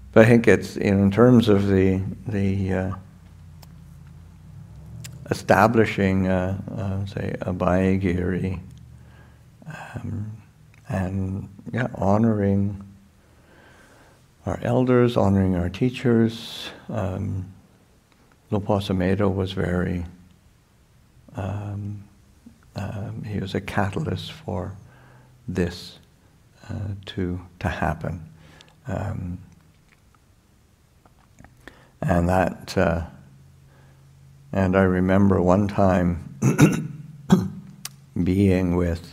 But I think it's, in terms of the establishing, say, a Abhayagiri, and honoring our elders, honoring our teachers. Lupa Sumedho was very, he was a catalyst for this to happen. And that, and I remember one time being with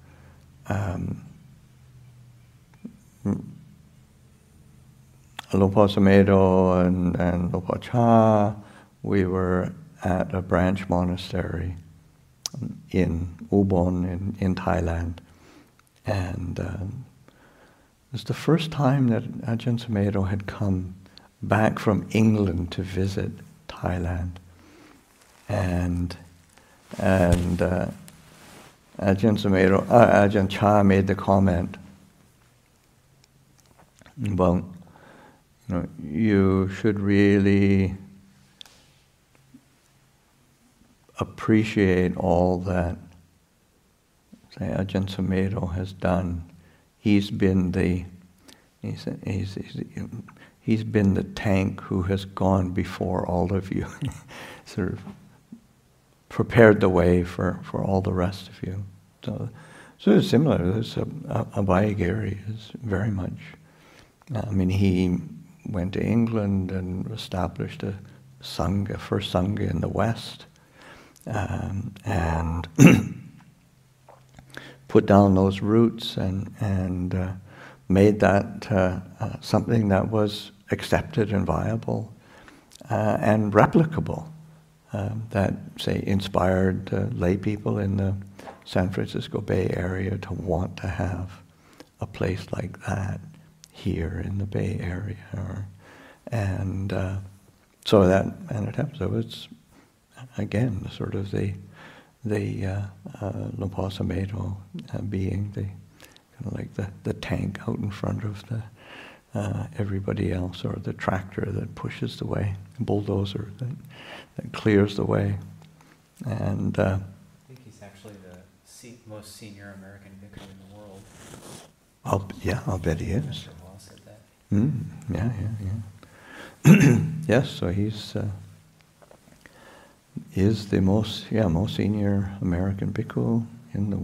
Lupa Sumedho and Lupa Cha. We were at a branch monastery in Ubon in Thailand, and it was the first time that Ajahn Sumedho had come back from England to visit Thailand, and Ajahn Sumedho, Ajahn Chah made the comment about, you should really appreciate all that, say, Ajahn Sumedho has done. He's been the tank who has gone before all of you, sort of prepared the way for all the rest of you. So it's similar. This Abhayagiri is very much. He went to England and established a sangha, first sangha in the West, and put down those roots and made that something that was accepted and viable and replicable. That, say, inspired lay people in the San Francisco Bay Area to want to have a place like that here in the Bay Area, and so it happened. So it's again sort of the Lupa Sumedho being the kind of like the tank out in front of the everybody else, or the tractor that pushes the way, the bulldozer that clears the way, and I think he's actually the most senior American bhikkhu in the world. I'll bet he is. Mr. Law said that. Yeah. Yes, so he's is the most senior American bhikkhu in the